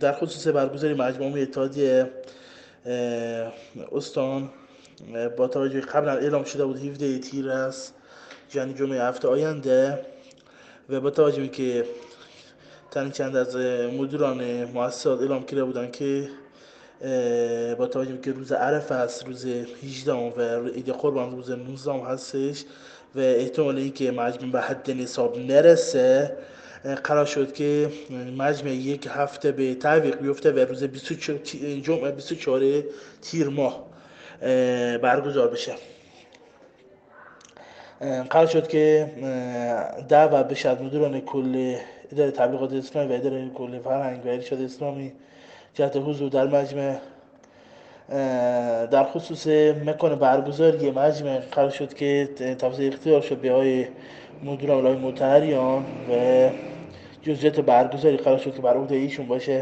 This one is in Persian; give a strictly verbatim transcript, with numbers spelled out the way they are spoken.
در خصوص برگزاری مجمع اتحادیه استان با توجه قبلا اعلام شده بود هفده تیر است، یعنی جمعه هفته آینده، و با توجه که تنی چند از مدیران مؤسسات اعلام کرده بودن که با توجه که روز عرفه است، روز هجده و عید قربان روز نوزده هستش و احتمال اینکه مجمع به حد نصاب نرسه، قرار شد که مجمع یک هفته به تعویق بیفته و روز بیست و چهار جمعه بیست و چهار تیر ماه برگزار بشه. قرار شد که دعوت بشه از مدیران کل اداره تبلیغات اسلامی و اداره کل فرهنگ و ارشاد اسلامی جهت حضور در مجمع. در خصوص مکان برگزاری مجمع قرار شد که تفاصیل اختیار شد به آقای مدیر عامل مطهریان و جزئیات برگزاری قرار شد که بر عهده ایشون باشه.